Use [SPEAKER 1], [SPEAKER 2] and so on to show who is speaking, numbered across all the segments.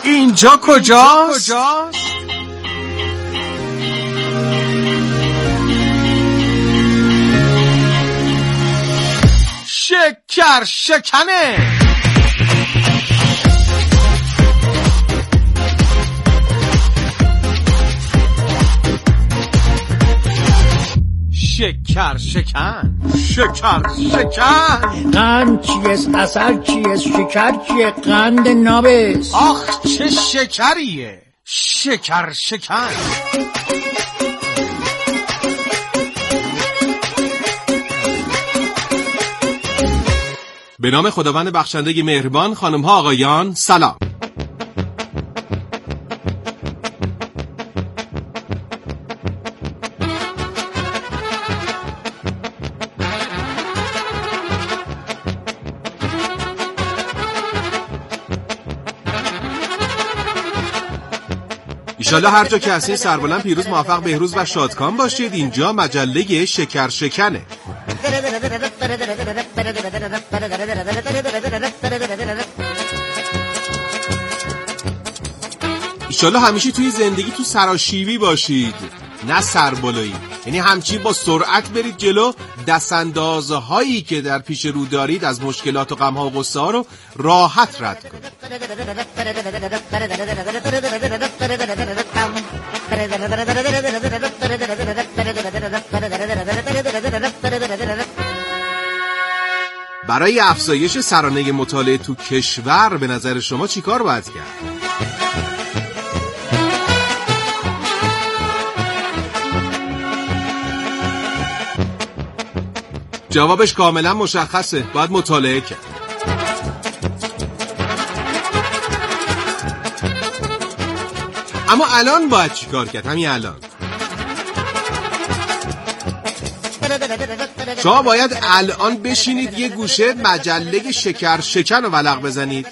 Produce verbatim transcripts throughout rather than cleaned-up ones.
[SPEAKER 1] اینجا کجاست؟ شکر شکنه. شکر شکن، شکر شکن.
[SPEAKER 2] قند چیست؟ عسل چیست؟ شکر چیه؟ قند نابست.
[SPEAKER 1] آخ چه شکریه. شکر شکن.
[SPEAKER 3] به نام خداوند بخشنده مهربان. خانم ها آقایان سلام. ایشالله هر جا که هستین سربلند پیروز موفق بهروز و شادکام باشید. اینجا مجله شکر شکنه. ایشالله همیشه توی زندگی تو سراشیبی باشید، نه سربالایی. یعنی همچین با سرعت برید جلو، دستاندازهایی که در پیش رو دارید از مشکلات و غم‌ها و غصه ها رو راحت رد کنید. برای افزایش سرانه مطالعه تو کشور به نظر شما چی کار باید کرد؟ جوابش کاملا مشخصه، باید مطالعه کرد. اما الان باید چی کار کرد؟ همین الان شما باید الان بشینید یه گوشه مجله شکر شکن رو ولق بزنید.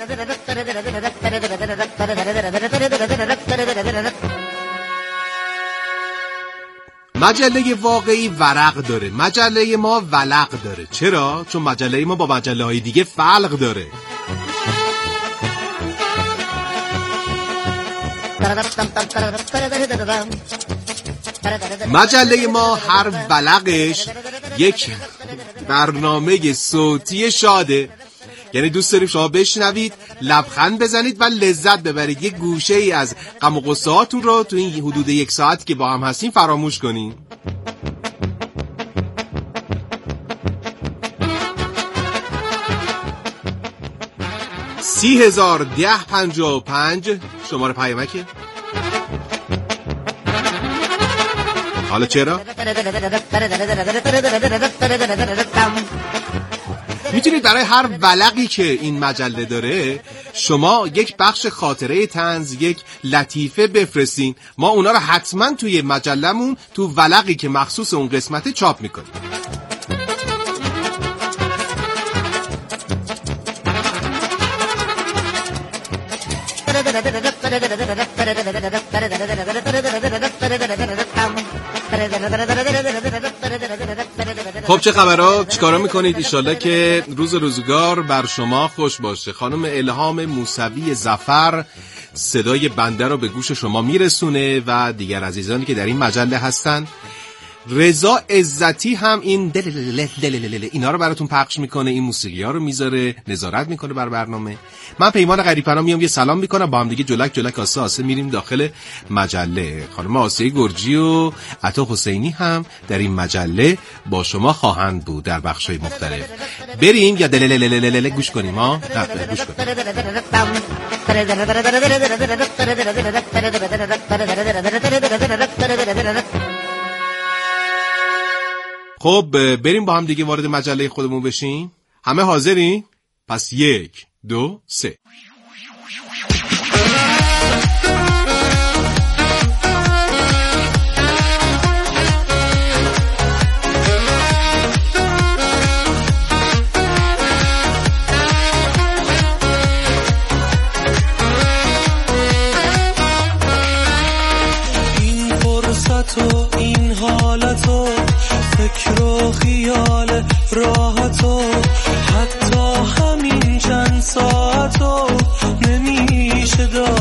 [SPEAKER 3] مجله واقعی ورق داره، مجله ما ولق داره. چرا؟ چون مجله ما با مجله های دیگه فرق داره. مجله ما هر ولقش یک برنامه صوتی شاده. یعنی دوست داریم شما بشنوید، لبخند بزنید و لذت ببرید. یک گوشه ای از غم و غصه هاتون رو تو این حدود یک ساعت که با هم هستیم فراموش کنین. سی هزار ده پنجاه و پنج شماره پیامکه. حالا چرا؟ میتونید برای هر ولقی که این مجله داره شما یک بخش خاطره طنز، یک لطیفه بفرستین. ما اونا رو حتما توی مجلمون تو ولقی که مخصوص اون قسمت چاپ میکنیم. خب چه خبرها؟ چیکارا میکنید؟ ایشالله که روز روزگار بر شما خوش باشه. خانم الهام موسوی ظفر صدای بنده رو به گوش شما میرسونه و دیگر عزیزانی که در این مجله هستن. رضا عزتی هم این دللل دللل اینا رو براتون پخش میکنه، این موسیقی ها رو میذاره، نظارت میکنه بر برنامه. من پیمان غریب‌پنا میام یه سلام میکنم، با هم دیگه جلک جلک آسه آسه میریم داخل مجله. خانم آسیه گرجی و عطا حسینی هم در این مجله با شما خواهند بود در بخش‌های مختلف. بریم یا دللل گوش کنیم ها؟ نه گوش کنیم. خب بریم با هم دیگه وارد مجله خودمون بشیم. همه حاضرین؟ پس یک دو سه.
[SPEAKER 4] این فرصت و این حالت و فکر و خیال راحت و حتی همین چند ساعت و نمیشه داد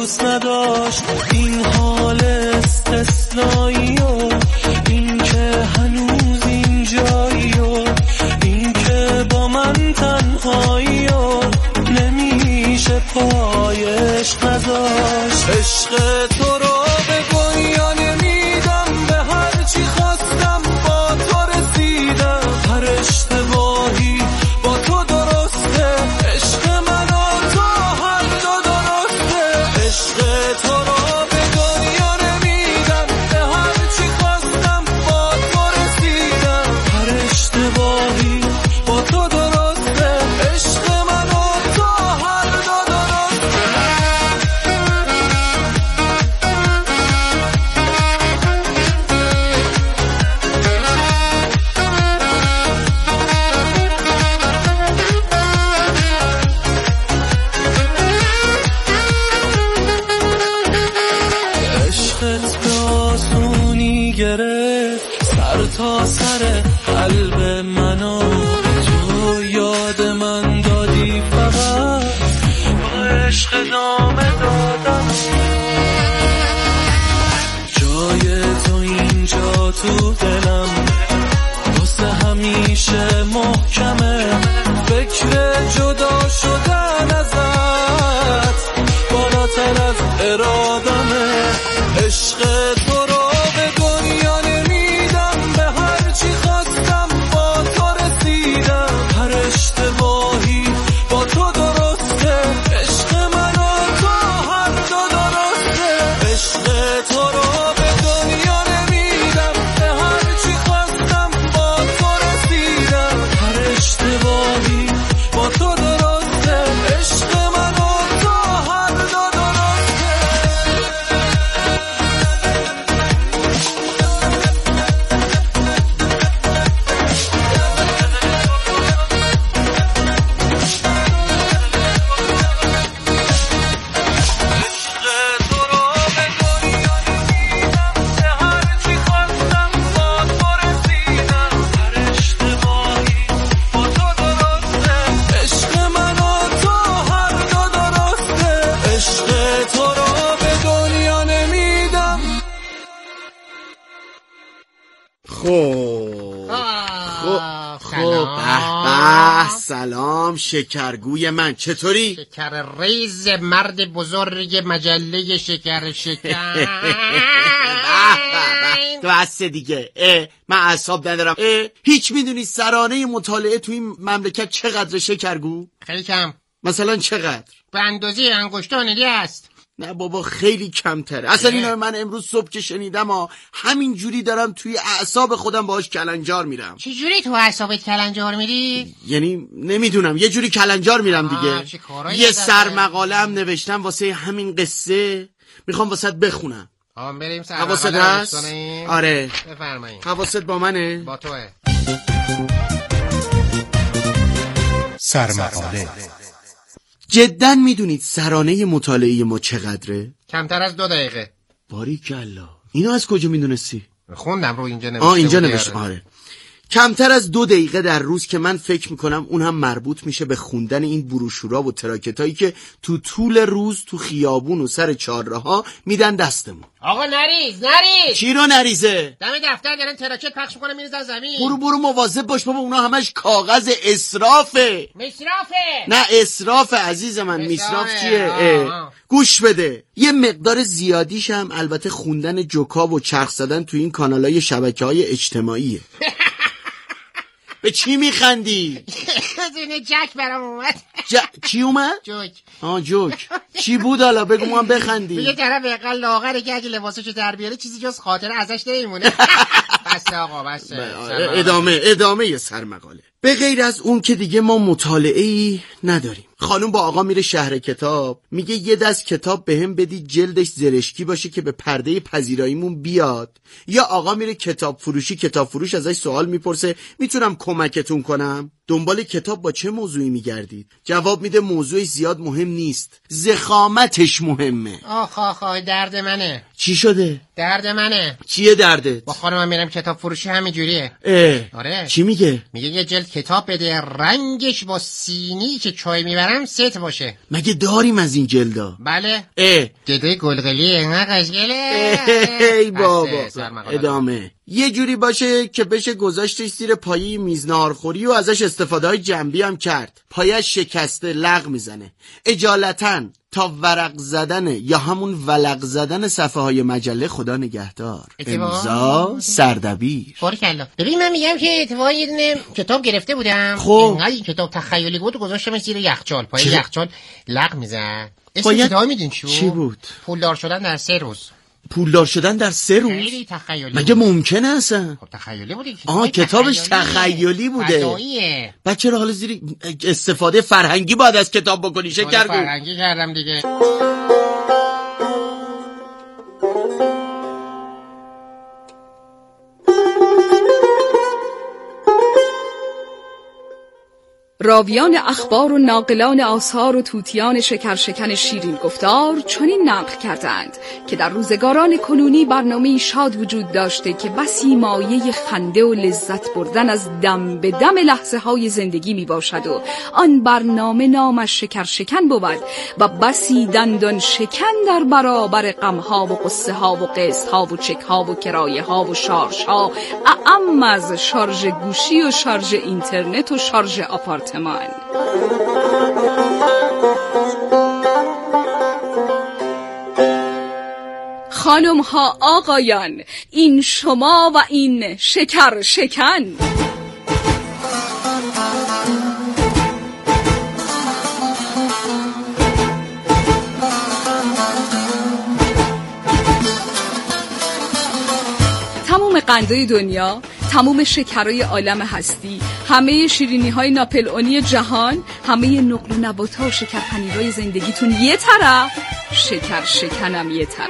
[SPEAKER 4] دوست نداشت این حال استثنایی و این که هنوز اینجایی و این که با من تنهایی و نمیشه پایش نذاشت. عشق تو رو به گویا نمیدم، به هر چی خواستم با تو رسیدم، هر اشتباهی با تو درسته، عشق من و تو هر دو درسته. عشق تو رو به گویا نمیدم، به هر چی خواستم با تو رسیدم، هر اشتباهی با تو درسته، عشق من و تو هر دو درسته. عشقت به آسونی گرفت سر تا سر قلب منو، تو یاد من دادی فقط با عشق نامه دادم. جای تو اینجا تو دلم واسه همیشه محکمه، فکر جدا شدن ازت بالاتر از ارادمه. عشق تو رو به دنیا نمیدم، به هر چی خواستم با تو رسیدم، هر اشتباهی با تو درسته، عشق من و تو هر دو درسته. عشق تو رو به دنیا نمیدم، به هر چی خواستم با تو رسیدم، هر اشتباهی با تو درسته، عشق من و تو هر دو درسته.
[SPEAKER 5] خب خب خب به سلام شکرگوی من، چطوری؟
[SPEAKER 2] شکر ریز مرد بزرگ مجله شکر شکر.
[SPEAKER 5] تو هسته دیگه. اه من اعصاب ندارم. اه هیچ میدونی سرانه مطالعه تو این مملکت چقدر شکرگو؟
[SPEAKER 2] خیلی کم.
[SPEAKER 5] مثلا چقدر؟
[SPEAKER 2] به اندازه انگشتان است.
[SPEAKER 5] نه بابا خیلی کمتره. اصلا اینا من امروز صبح که شنیدم ها همین جوری دارم توی اعصاب خودم باهاش کلنجار میرم.
[SPEAKER 2] چه جوری تو اعصابت کلنجار میری؟
[SPEAKER 5] یعنی نمیدونم یه جوری کلنجار میرم دیگه. یه سرمقاله هم نوشتم واسه همین قصه، میخوام واسه بخونم.
[SPEAKER 2] آ بریم
[SPEAKER 5] حواست هست؟ آره
[SPEAKER 2] بفرمایید.
[SPEAKER 5] حواست با منه؟
[SPEAKER 2] با توه.
[SPEAKER 1] سرمقاله.
[SPEAKER 5] جداً میدونید سرانه مطالعه ما چقدره؟
[SPEAKER 2] کمتر از دو دقیقه.
[SPEAKER 5] باریکلا. اینو از کجا میدونستی؟
[SPEAKER 2] خوندم رو اینجا نوشته.
[SPEAKER 5] آه اینجا نوشته. آره. کمتر از دو دقیقه در روز که من فکر میکنم اون هم مربوط میشه به خوندن این بروشورا و تراکتایی که تو طول روز تو خیابون و سر چهارراه میدن دستمون.
[SPEAKER 2] آقا نریز نریز.
[SPEAKER 5] چی رو نریزه؟
[SPEAKER 2] دم دفتر دارن تراکت پخش میکنن میریزن زمین.
[SPEAKER 5] برو برو مواظب باش بابا، اونا همش کاغذ اسرافه.
[SPEAKER 2] مصرافه.
[SPEAKER 5] نه اسراف عزیز من. مصراف چیه؟ آه آه. گوش بده. یه مقدار زیادیش هم البته خوندن جوکا و چرخ زدن تو این کانالای شبکه‌های اجتماعیه. به چی میخندی؟
[SPEAKER 2] دونه جک برام اومد.
[SPEAKER 5] ج... چی اومد؟
[SPEAKER 2] جوک.
[SPEAKER 5] آه جوک. چی بود حالا بگو ما هم بخندیم.
[SPEAKER 2] یه طرف اقل لاغره که اگه لباسشو در بیاره چیزی جز خاطره ازش نمیمونه. بس آقا بس.
[SPEAKER 5] ادامه ادامه یه سرمقاله. به غیر از اون که دیگه ما مطالعه‌ای نداریم. خانم با آقا میره شهر کتاب، میگه یه دست کتاب بهم بدید جلدش زرشکی باشه که به پرده پذیراییمون بیاد. یا آقا میره کتاب فروشی، کتاب فروش ازش سوال میپرسه میتونم کمکتون کنم؟ دنبال کتاب با چه موضوعی میگردید؟ جواب میده موضوعی زیاد مهم نیست، ضخامتش مهمه.
[SPEAKER 2] آخ آخ آخ درد منه.
[SPEAKER 5] چی شده؟
[SPEAKER 2] درد منه.
[SPEAKER 5] چیه دردت؟
[SPEAKER 2] با خانمم میرم کتاب فروشی همین جوریه.
[SPEAKER 5] اه.
[SPEAKER 2] آره.
[SPEAKER 5] چی میگه؟
[SPEAKER 2] میگه یه جلد کتاب بده رنگش با سینی که چای میبرم ست باشه.
[SPEAKER 5] مگه داریم از این جلدا؟
[SPEAKER 2] بله.
[SPEAKER 5] اه.
[SPEAKER 2] گده گلگلی نه قشگله.
[SPEAKER 5] ای بابا. ادامه. یه جوری باشه که بشه گذاشتش زیر پایی میز ناهارخوری و ازش استفاده های جنبی هم کرد. پایش شکسته لغ میزنه. اجالتاً تا ورق زدن یا همون ولق زدن صفحه های مجله خدا نگهدار. امضا سردبیر.
[SPEAKER 2] بارکالله. ببین من میگم که اتفاقا یه دونه کتاب گرفته بودم.
[SPEAKER 5] خب
[SPEAKER 2] اینقدر این کتاب تخیلی بود و گذاشتم زیر یخچال. پای یخچال لغ میزنه. اسم کتاب میدین چی بود؟
[SPEAKER 5] چی بود؟
[SPEAKER 2] پولدار شدن در سه روز.
[SPEAKER 5] پولدار شدن در سه روز؟
[SPEAKER 2] خیلی تخیلی.
[SPEAKER 5] مگه ممکنه اصلا؟
[SPEAKER 2] خب تخیلی بوده.
[SPEAKER 5] آها کتابش تخیلی بوده.
[SPEAKER 2] فضاییه.
[SPEAKER 5] بعد چرا حالا زیر استفاده فرهنگی باید از کتاب بکنی شکرگو؟
[SPEAKER 2] فرهنگی کردم دیگه.
[SPEAKER 6] راویان اخبار و ناقلان آثار و توتیان شکرشکن شیرین گفتار چنین نقل کردند که در روزگاران کنونی برنامه‌ای شاد وجود داشته که بسی مایه خنده و لذت بردن از دم به دم لحظه های زندگی می باشد و آن برنامه نامش شکرشکن بود و بسی دندان شکن در برابر غمها و قصه ها و قسط ها و چک ها و کرایه ها و شارژ ها اعم از شارژ گوشی و شارژ اینترنت و شارژ آپارتمان. خانم ها آقایان، این شما و این شکر شکن. تمام قندهای دنیا، تمام شکرهای عالم هستی، همه شیرینی های ناپلئونی جهان، همه نقل و نبات و شکر پنیرهای زندگیتون یه طرف، شکر شکنم یه طرف.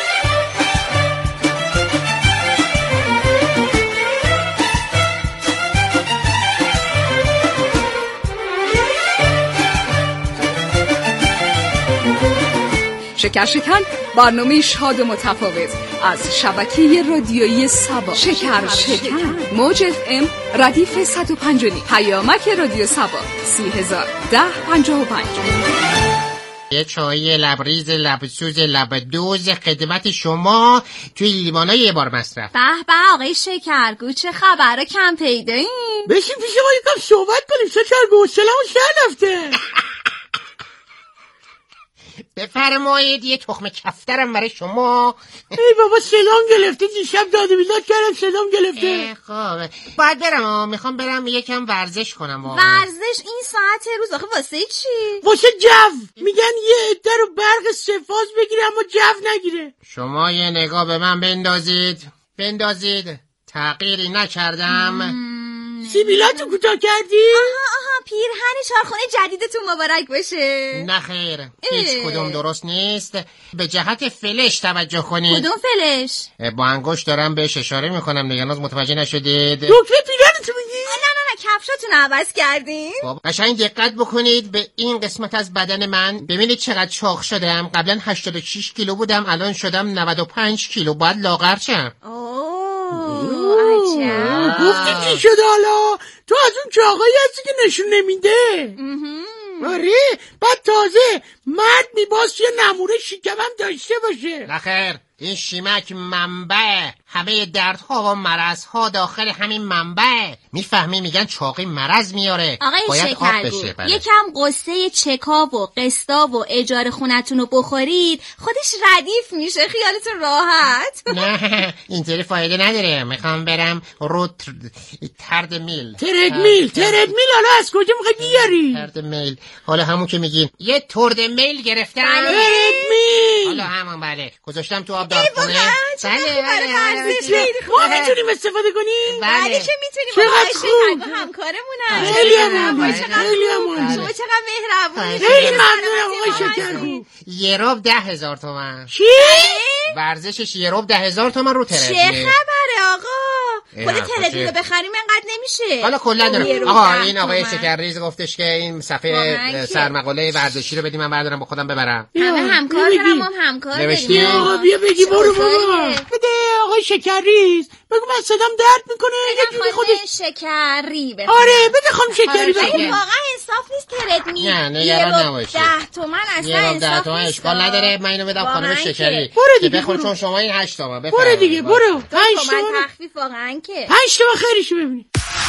[SPEAKER 6] شکر شکن برنامه شاد و متفاوت از شبکه رادیویی سبا. شکر شکن موج اف ام ردیف صد و پنج و نیم، پیامک رادیو سبا سی هزار ده پنجاه و پنج.
[SPEAKER 2] یه چای لبریز لبسوز لبدوز خدمت شما توی لیوانای یه بار مصرف.
[SPEAKER 7] به به آقای شکرگو، چه خبره کم پیدایین؟
[SPEAKER 5] بشین پیش ما یکم صحبت کنیم شکرگو، سلامو سر رفته.
[SPEAKER 2] بفرمایید یه تخم کفترم برای شما.
[SPEAKER 5] ای بابا سلام گرفته، دیشب داد و بیداد کردم سلام گرفته.
[SPEAKER 2] خب باید برم، میخوام برم یکم ورزش کنم.
[SPEAKER 7] ورزش این ساعت روز آخه واسه چی؟
[SPEAKER 5] واسه جو. میگن یه عده رو برق سه‌فاز بگیره اما جو نگیره.
[SPEAKER 2] شما یه نگاه به من بندازید بندازید تغییری نکردم.
[SPEAKER 5] سیبیلاتو کوتاه کردی؟
[SPEAKER 7] آها آها پیرهن چارخونه جدیدتون مبارک باشه.
[SPEAKER 2] نه خیر هیچ کدوم درست نیست. به جهت فلش توجه کنید.
[SPEAKER 7] کدوم فلش؟
[SPEAKER 2] با انگشت دارم بهش اشاره میکنم دیگه، هنوز متوجه نشدید.
[SPEAKER 5] دکمه پیرهنتو میگی؟
[SPEAKER 7] نه نه نه کفشاتون عوض کردین.
[SPEAKER 2] خب قشنگ دقت بکنید به این قسمت از بدن من، ببینید چقدر چاق شدم. قبلا هشتاد و شش کیلو بودم، الان شدم نود و پنج کیلو. باید لاغر شم.
[SPEAKER 5] گفتی چی شده حالا؟ تو از اون چاقایی هستی که نشون نمیده. آره بعد تازه مرد میباس یه نموره شکمم داشته باشه.
[SPEAKER 2] نخیر این شیمک منبع همه دردها و مرضها داخل همین منبع. میفهمی میگن چاقی مرض میاره.
[SPEAKER 7] آقای شکرگو یکم قصه چکا و قسطا و اجاره خونتون رو بخورید خودش ردیف میشه، خیالتون راحت.
[SPEAKER 2] نه اینطوری فایده نداره. میخوام برم رو ترد میل.
[SPEAKER 5] ترد میل ترد میل حالا از کجا میخوای بیاری؟
[SPEAKER 2] ترد میل حالا همون که میگین یه ترد میل گرفتم.
[SPEAKER 5] ترد میل
[SPEAKER 2] حالا همون بله گذاشتم تو آب دارخونه.
[SPEAKER 7] بله
[SPEAKER 5] ما میتونیم استفاده کنیم؟
[SPEAKER 7] بله که میتونیم.
[SPEAKER 5] چقدر خوب
[SPEAKER 7] همکارمونم.
[SPEAKER 5] خیلی عمالی خیلی عمالی.
[SPEAKER 7] شما چقدر مهربونی.
[SPEAKER 5] خیلی ممنونم آقای شکرگو.
[SPEAKER 2] یه روب ده هزار تومن.
[SPEAKER 5] چی؟
[SPEAKER 2] ورزشش یه روب ده هزار تومن رو ترد.
[SPEAKER 7] چه خبره آقا؟ خود تلویزیون رو بخریم انقدر نمیشه.
[SPEAKER 2] حالا کلا دارم آقا این آقای شکرریز گفتش که این صفحه سرمقاله ورزشی رو بدی من بردارم با خودم ببرم.
[SPEAKER 7] همه همکار دارم هم همکار داریم.
[SPEAKER 5] آقا بیا بگی برو بابا. بده آقای شکرریز. بگو من صدام درد میکنه یه جوری خودش
[SPEAKER 7] شکری بخوام.
[SPEAKER 5] آره بده خانم شکری بخوام.
[SPEAKER 7] واقعا انصاف نیست ترد می.
[SPEAKER 2] نه نگران نباشی.
[SPEAKER 7] ده تومن اصلا انصاف
[SPEAKER 2] نیست. اشکال نداره من اینو بدم خانم شکری.
[SPEAKER 5] برو دیگه
[SPEAKER 2] بخور چون شما این هشت تومن بفرمایید.
[SPEAKER 5] برو دیگه برو.
[SPEAKER 7] پنج تومن تخفیف واقعا که.
[SPEAKER 5] پنج تومن خیرشو ببینید.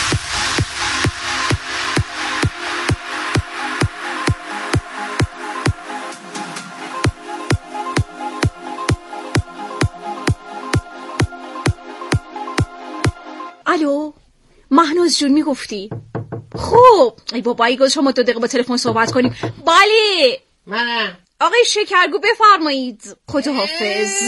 [SPEAKER 6] الو مهناز جون میگفتی؟ خب ای بابا ای گوش شما دو دقیقه با تلفن صحبت کنیم. بله
[SPEAKER 2] منم.
[SPEAKER 6] آقای شکرگو بفرمایید. خداحافظ.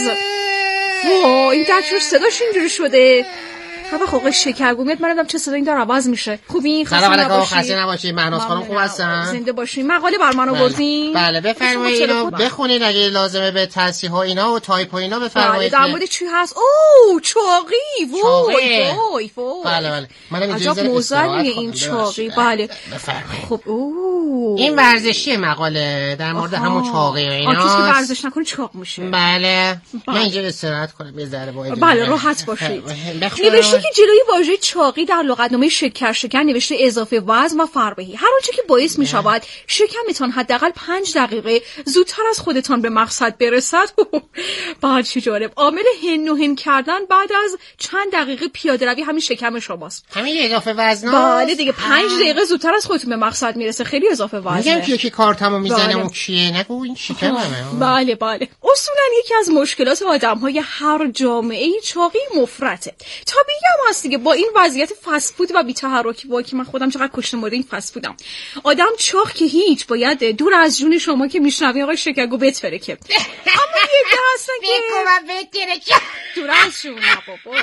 [SPEAKER 6] وا این دکتر صداش اینجوری شده. خب آقای شکرگو میاد من نمیدونم چه صدایی داره عوض میشه. خوبین خسته نباشید.
[SPEAKER 2] خسته نباشید مهناز خانم خوب هستن؟
[SPEAKER 6] زنده باشین. مقاله بر من آوردین؟
[SPEAKER 2] بله بفرمایید اینو بخونید اگه لازمه به تصحیح و اینا و تایپ و اینا بفرمایید.
[SPEAKER 6] در مورد چی هست؟ اوه چاقی. وای وای وای.
[SPEAKER 2] بله بله منم
[SPEAKER 6] عجب موزلیه این چاقی. بله
[SPEAKER 2] بفرمایید.
[SPEAKER 6] خب اوه
[SPEAKER 2] این ورزشی مقاله در مورد همون چاقی و اینا.
[SPEAKER 6] کسی که ورزش نکنه چاق میشه.
[SPEAKER 2] بله من اینجا استراحت کنم یه ذره با
[SPEAKER 6] بله راحت باشید. نوشته که جلوی واژه چاقی در لغتنامه شکر شکن نوشته اضافه وزن و فربهی، هر آنچه که باعث می شود شکمتان حداقل پنج دقیقه زودتر از خودتان به مقصد برسد. بعد چه جالب عامل هن و هن کردن بعد از چند دقیقه پیاده روی همین شکم شماست.
[SPEAKER 2] همین اضافه وزن.
[SPEAKER 6] بله دیگه پنج دقیقه زودتر از خودتون به مقصد میرسه. خیلی اضافه وزنه.
[SPEAKER 2] میگم که یکی کارتمو میزنه اون کیه نگو این شکمه.
[SPEAKER 6] بله بله اصولا یکی از مشکلات آدم‌های هر جامعه‌ای چاقی مفرطه. طبیعی هم هست دیگه با این وضعیت فست فود و بی‌تحرکی با که من خودم چقدر کشته مورد این فست فودم. آدم چاق که هیچ باید دور از جون شما که میشنوی آقای شکرگو بتفره که. اما یه ده هستن که
[SPEAKER 2] بگو بتره
[SPEAKER 6] دور از جون بابا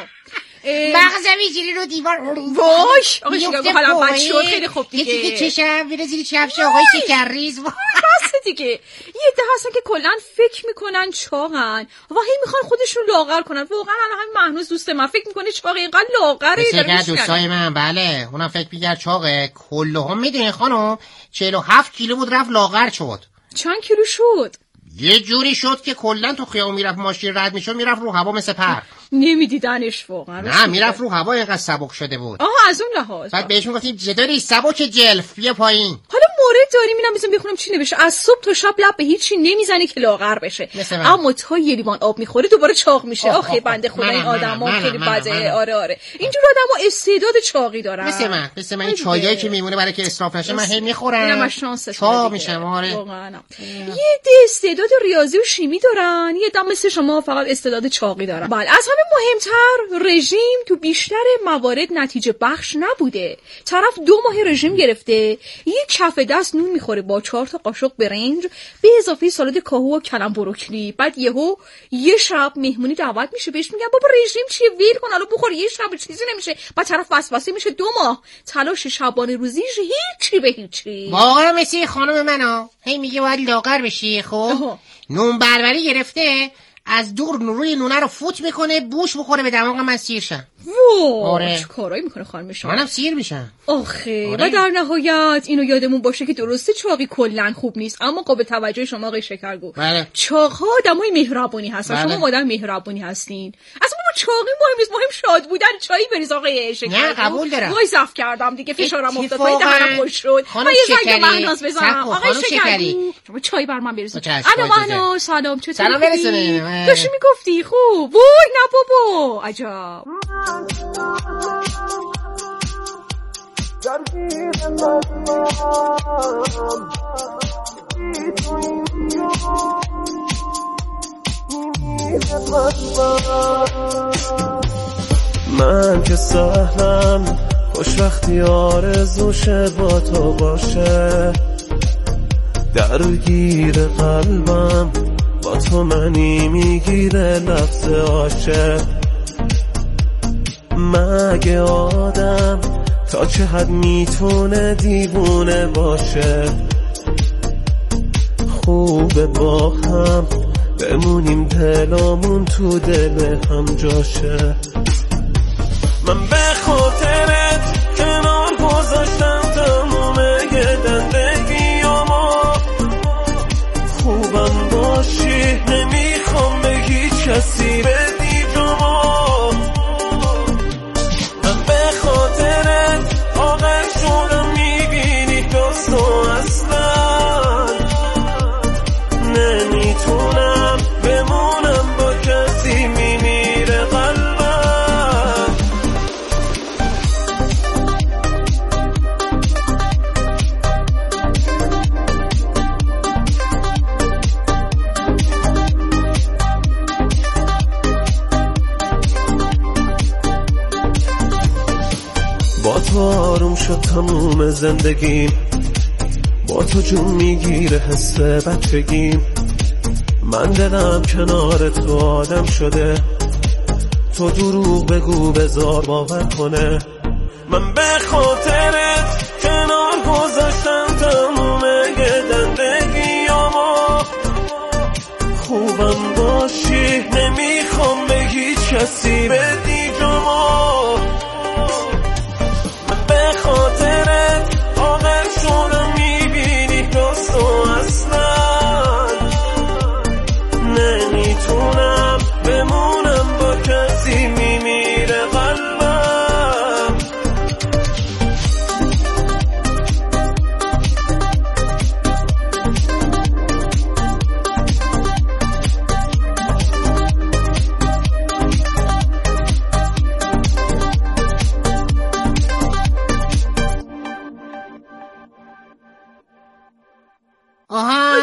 [SPEAKER 2] مغزم اینجوری رو دیوار
[SPEAKER 6] وای آقای شکرگو حالا بچه خیلی خوب دیگه
[SPEAKER 2] یکی که چشم میره زیر چفش آقای شکرریز.
[SPEAKER 6] بس دیگه یه ده هستن که کلن فکر میکنن چاقن و هی میخوان خودشون لاغر کنن. واقعا الان همین مهنوز دوست من فکر میکنه چاقه اینقدر لاغره.
[SPEAKER 2] بسیار دوستای من بله اونم فکر میکرد چاقه. کلهم میدونی خانم چهل و هفت کیلو بود رفت لاغر شد.
[SPEAKER 6] چند کیلو شد؟
[SPEAKER 2] یه جوری شد که کلا تو خیابون میرفت ماشین رد میشد میرفت رو هوا مثل پر.
[SPEAKER 6] نمیدیدنش واقعا.
[SPEAKER 2] نه میرفت رو هوا اینقدر سبک شده بود.
[SPEAKER 6] آها از اون لحاظ.
[SPEAKER 2] بعد بهش میگفتیم چطوری سبک جلف بیا پایین.
[SPEAKER 6] حالا مورد داریم اینم بزن بخونم چی نوشته. از صبح تا شب لب به هیچی نمیزنه که لاغر بشه اما تا یه لیوان آب میخوره دوباره چاق میشه. آخه بنده خدا این آدما خیلی بده. آره آره اینجور آدما استعداد چاقی دارن.
[SPEAKER 2] مثل من مثل من این چایایی که میمونه برای که اسراف نشه من هی میخورم.
[SPEAKER 6] اینم شانس
[SPEAKER 2] چاق میشم. آره
[SPEAKER 6] یه ده استعداد ریاضی و شیمی دارن یه دم مثل شما فقط استعداد چاقی دارن. بله از همه مهمتر رژیم تو بیشتر موارد نتیجه بخش نبوده. طرف دو ماه رژیم گرفته یک کف دست نون میخوره با چهار تا قاشق برنج به اضافه سالاد کاهو و کلم بروکلی. بعد یهو یه شب مهمونی دعوت میشه بهش میگن بابا رژیم چیه ویل کن حالا بخور یه شب چیزی نمیشه. بعد طرف وسوسه میشه دو ماه تلاش شبانه روزیش هیچی به هیچی.
[SPEAKER 2] واقعا مثل خانم منو هی میگه باید لاغر بشی. خب نون بربری گرفته از دور روی نونه رو فوت میکنه بوش بخوره به دماغ من سیر شم.
[SPEAKER 6] واه آره. چه کارایی میکنه خانم شما؟
[SPEAKER 2] منم سیر میشم.
[SPEAKER 6] آخه آره. و در نهایت اینو یادمون باشه که درسته چاقی کلا خوب نیست اما قابل توجه شما آقای شکرگو
[SPEAKER 2] بله.
[SPEAKER 6] چاق‌ها آدمای مهربونی هستن. بله. شما آدم مهربونی هستین. اصلا ما چاقی مهم نیست مهم شاد بودن. چایی بریز آقای شکرگو.
[SPEAKER 2] نه قبول دارم.
[SPEAKER 6] وای زف کردم دیگه فشارم افتاد پای دهنم خوش شد. من یه زنگ مهناز بزنم. آقای شکرگو شما چای بر من بریز. الو مهناز سلام چطوری؟
[SPEAKER 2] سلام برسونید.
[SPEAKER 6] داشتی میگفتی خوب. وای نه بابا عجب.
[SPEAKER 4] من که سهلم خوش وقتی آرزوشه با تو باشه درگیر قلبم با تو منی میگیره لفظ عاشق مگه آدم تا چه حد میتونه دیوونه باشه خوبه با هم بمونیم دلامون تو دل هم جاشه من به خاطرت کنار گذاشتم تمومه زندگیامو. خوبم باشی نمیخوام به هیچ کسی بدی جامو. من به خاطرت آقل شدم میبینی دوستو اصلا نمیتونم بمونم با کسی میمیره قلبم. با تو آروم شد تموم زندگیم، با تو جون میگیره حس بچگیم. من دلم کنار تو آدم شده، تو دروغ بگو بذار باور کنه. من به خاطرت کنار گذاشتم تموم زندگیامو. خوبم باشی نمیخوام به هیچ کسی بدی جامو. من به خاطرت آقل شدم میبینی دوستو اصلا نمیتونم بمونم با کسی میمیره قلبم.
[SPEAKER 2] آها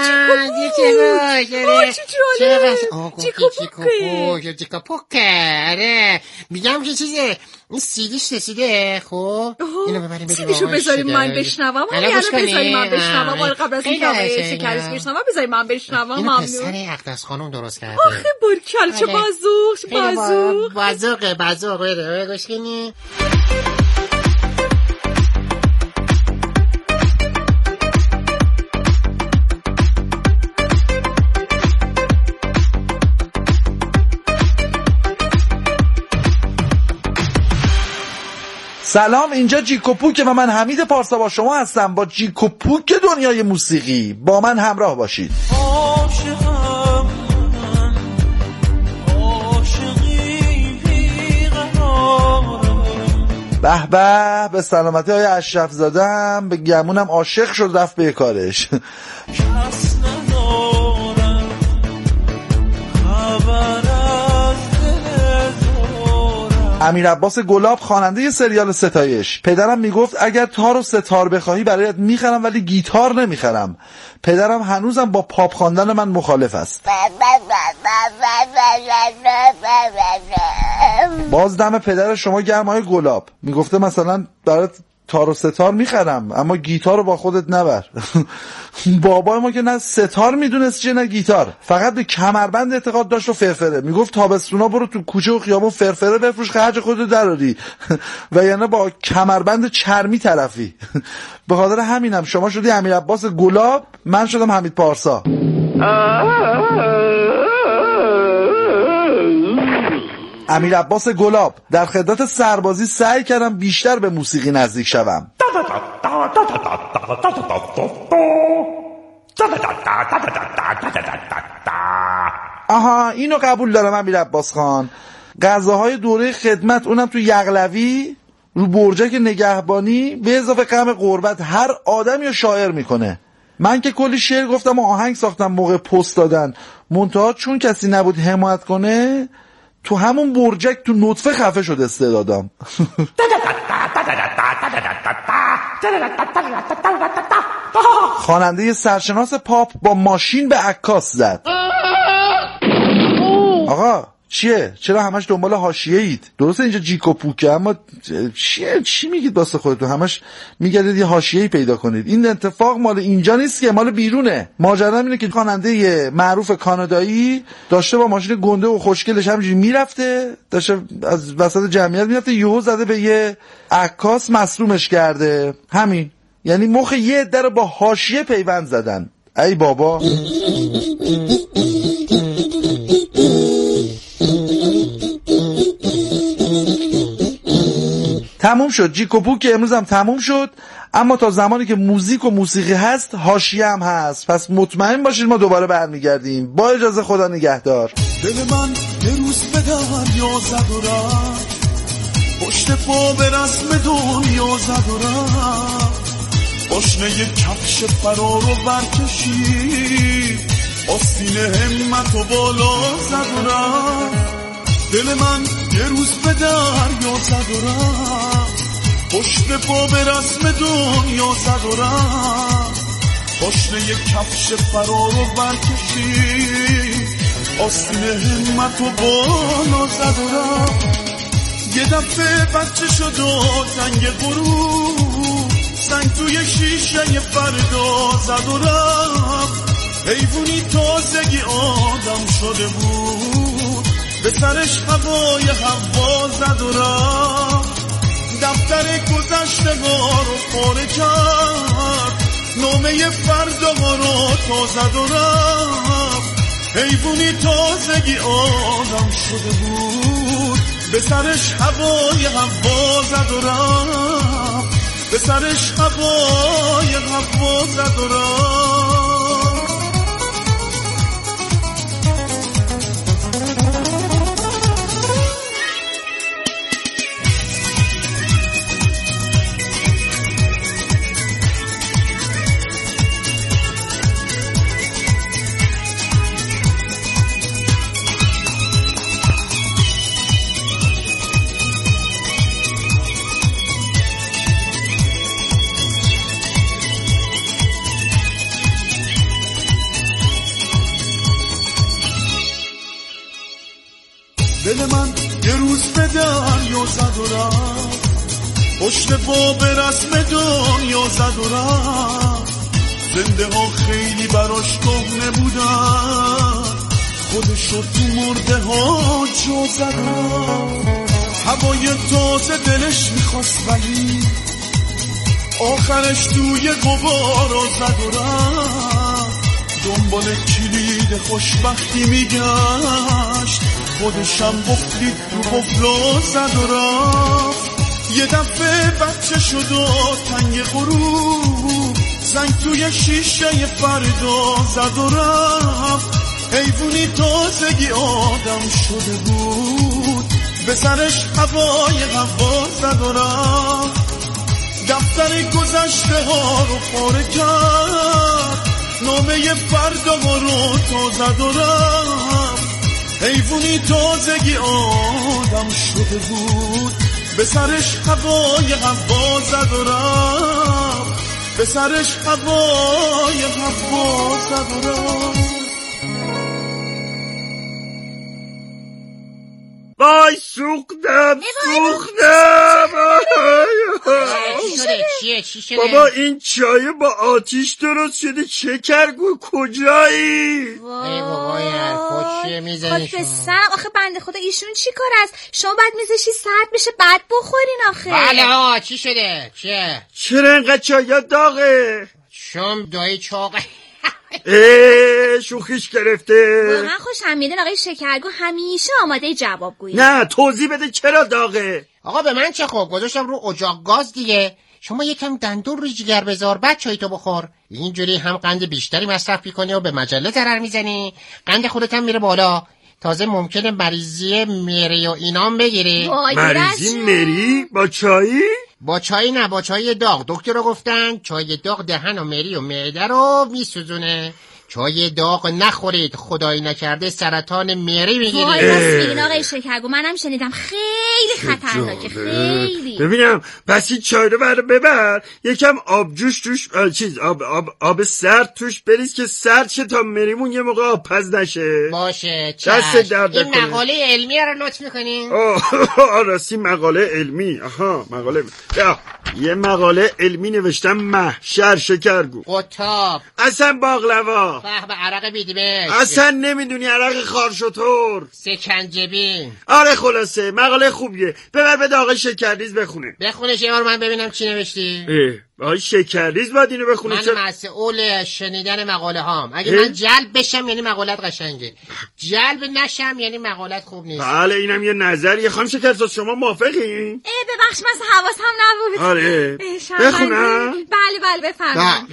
[SPEAKER 2] جیکو جیکو پوکه. میگم که چیزه این سیدیش رسیده. خب اینو ببریم بدیم
[SPEAKER 6] سیدیشو بذاریم من بشنوم.
[SPEAKER 2] الان گوش کنیم
[SPEAKER 6] بذاریم من بشنوم. آره قبل از اینکه آقای شکرش بشنوم بذاریم من بشنوم.
[SPEAKER 2] اینو پسر اقدس خانم درست کرده.
[SPEAKER 6] آخه برکل چه بازوق چه بازوق
[SPEAKER 2] بازوقه بازوقه. گوش کنیم.
[SPEAKER 8] سلام، اینجا جیکوپوک و من حمید پارسا با شما هستم با جیکوپوک دنیای موسیقی. با من همراه باشید.
[SPEAKER 4] عاشقم من عاشقی بی‌قرارم.
[SPEAKER 8] به به به سلامتی های اشرف زادم. به گمونم عاشق شد رفت به کارش.
[SPEAKER 4] کس ندارم خبر
[SPEAKER 8] امیر عباس گلاب خواننده سریال ستایش. پدرم میگفت اگر تار و ستار بخواهی برایت میخرم ولی گیتار نمیخرم. پدرم هنوزم با پاپ خواندن من مخالف است. باز دم پدر شما گرم های گلاب. میگفته مثلا برات تار و ستار میخرم اما گیتار رو با خودت نبر. بابای ما که نه ستار میدونست چه نه گیتار، فقط به کمربند اعتقاد داشت و فرفره. میگفت تابستونا برو تو کوچه و خیابون فرفره بفروش خرج خودت دراری و یعنی با کمربند چرمی طرفی. به خاطر همینم شما شدی امیر عباس گلاب، من شدم حمید پارسا. امیر عباس گلاب در خدمت سربازی سعی کردم بیشتر به موسیقی نزدیک شوم. آها اینو قبول دارم امیر عباس خان. غذاهای دوره خدمت اونم تو یغلوی رو برجک نگهبانی به اضافه غم غربت هر آدمی رو شاعر میکنه. من که کلی شعر گفتم و آهنگ ساختم موقع پست دادن، منتها چون کسی نبود حمایت کنه تو همون برجک تو نطفه خفه شد استعدادم. خواننده سرشناس پاپ با ماشین به عکاس زد. آقا چیه؟ چرا همش دنبال حاشیه اید؟ درسته اینجا جیکوپوکه اما چیه؟ چی میگید واسه خودتون؟ همش میگردید یه حاشیه‌ای پیدا کنید. این اتفاق مال اینجا نیست که، مال بیرونه. ماجرا اینه که خواننده معروف کانادایی داشته با ماشین گنده و خوشگلش همینجوری میرفته، داشته از وسط جمعیت میرفته، یهو زده به یه عکاس مصدومش کرده. همین، یعنی مخ یه عده رو با حاشیه پیوند زدن. ای بابا. تموم شد. جیکوپو که امروز هم تموم شد، اما تا زمانی که موزیک و موسیقی هست حاشیه هم هست. پس مطمئن باشید ما دوباره برمیگردیم. با اجازه خدا نگهدار.
[SPEAKER 4] دل من یه روز به دریا زد و رفت، پشت پا به رسم دنیا زد و رفت، باشنه یه کفش فرار و برکشید، آستین همت و بالا زد و رفت. دل من یه روز به دریا زد و رفت، پشت پا به رسم دنیا زد و رفت، باشنه یه کفش فرار و برکشید، آستین همت و بالا زد و رفت. یه دفعه بچه شد و تنگ غروب، سنگ توی شیشه فردا زد و رفت، حیوانی تازگی آدم شده بود، به سرش هوای هوا زد و رفت. دفتر گذشته ها رو پاره کرد، نامه فردا ها رو تا زد و رفت، حیوانی تازگی آدم شده بود، به سرش هوای هوا زد و رفت، به سرش هوای هوا زد و رفت. دل من یه روز به دریا زد و رفت، پشت پا به رسم دنیا زد و رفت، زنده ها خیلی براش کهنه بودن، خودشو تو مرده ها جا زد و رفت. هوای تازه دلش میخواست ولی آخرش توی غبارا زد و رفت، دنبال کلید خوشبختی میگشت، خودشم قفلی رو قفلا زد و رفت. یه دفعه بچه شد و تنگ غروب، زنگ توی شیشه فردا زد و رفت، حیوانی تازگی آدم شده بود، به سرش هوای هوا زد و رفت. دفتر گذشته ها رو پاره کرد، نامه فردا ها رو تا زد و رفت، حیوانی تازگی آدم شده بود، به سرش هوای هوا زد و رفت، به سرش هوای هوا زد و رفت.
[SPEAKER 5] وای سوختم سوختم.
[SPEAKER 2] چی شده؟ چیه؟ چی شده؟
[SPEAKER 5] بابا این چای با آتیش درست شده، شکرگو کجایی؟
[SPEAKER 2] ای بابا این حرفا چیه میزنی
[SPEAKER 7] شما؟ خود آخه بنده خدا ایشون چی کار است؟ شما باید میذاشی سرد بشه بعد بخورین آخه.
[SPEAKER 2] بله آقا چی شده؟ چیه؟
[SPEAKER 5] چرا اینقدر چایا داغه؟
[SPEAKER 2] شم دایی چاقه.
[SPEAKER 5] اه شوخیش گرفته.
[SPEAKER 7] واقعا خوشم میاد آقای شکرگو همیشه آماده جوابگویی.
[SPEAKER 5] نه توضیح بده چرا داغه.
[SPEAKER 2] آقا به من چه خوب، گذاشتم رو اجاق گاز دیگه. شما یکم دندون رو جگر بذار بعد چای تو بخور. اینجوری هم قند بیشتری مصرف میکنی و به مجله ضرر میزنی، قند خودت هم میره بالا، تازه ممکنه مریضی مری و اینام بگیری.
[SPEAKER 5] مریضی مری با چایی؟
[SPEAKER 2] با چای نه، با چای داغ. دکتر رو گفتن چای داغ دهن و مری و معده رو میسوزونه. چای داغ نخورید، خدایی نکرده سرطان مری میگیرید.
[SPEAKER 7] وای راست میگین آقای شکرگو، منم شنیدم خیلی خطرناکه خیلی.
[SPEAKER 5] ببینم پس این چای رو بر ببر، یکم آب جوش توش چیز آب آب آب سرد توش بریز که سرد شه تا مریمون یه موقع آب پز نشه.
[SPEAKER 2] باشه
[SPEAKER 5] دست درد
[SPEAKER 2] این
[SPEAKER 5] کنه.
[SPEAKER 2] مقاله علمی رو نوت میکنین؟
[SPEAKER 5] آه راستی مقاله علمی. آها مقاله یا یه مقاله علمی نوشتم محشر شکرگو.
[SPEAKER 2] قطاب
[SPEAKER 5] اصلا باقلوا آقا.
[SPEAKER 2] به به عرق بیدیمش.
[SPEAKER 5] اصلا نمیدونی عرق خارشطور.
[SPEAKER 2] سکنجبین.
[SPEAKER 5] آره خلاصه مقاله خوبیه. ببر بده آقای شکرریز بخونه.
[SPEAKER 2] بخونش یه بار من ببینم چی نوشتی.
[SPEAKER 5] اه آقای شکرریز باید اینو بخونه.
[SPEAKER 2] من
[SPEAKER 5] چه...
[SPEAKER 2] مسئول شنیدن مقاله هام. اگه
[SPEAKER 5] اه؟
[SPEAKER 2] من جلب بشم یعنی مقالت قشنگه، جلب نشم یعنی مقالت خوب نیست.
[SPEAKER 5] بله اینم یه نظریه. خانم شکرزاد شما موافقین؟
[SPEAKER 7] اه ببخش من حواسم نبود.
[SPEAKER 5] آره
[SPEAKER 7] اه، شرمنده.
[SPEAKER 5] بخونم؟
[SPEAKER 7] بله بله بفرمایید.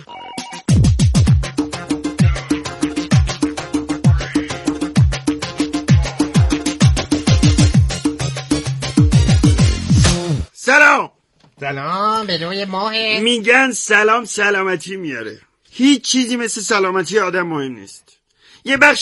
[SPEAKER 5] سلام.
[SPEAKER 2] سلام به روی ماه.
[SPEAKER 5] میگن سلام سلامتی میاره. هیچ چیزی مثل سلامتی آدم مهم نیست. یه بخش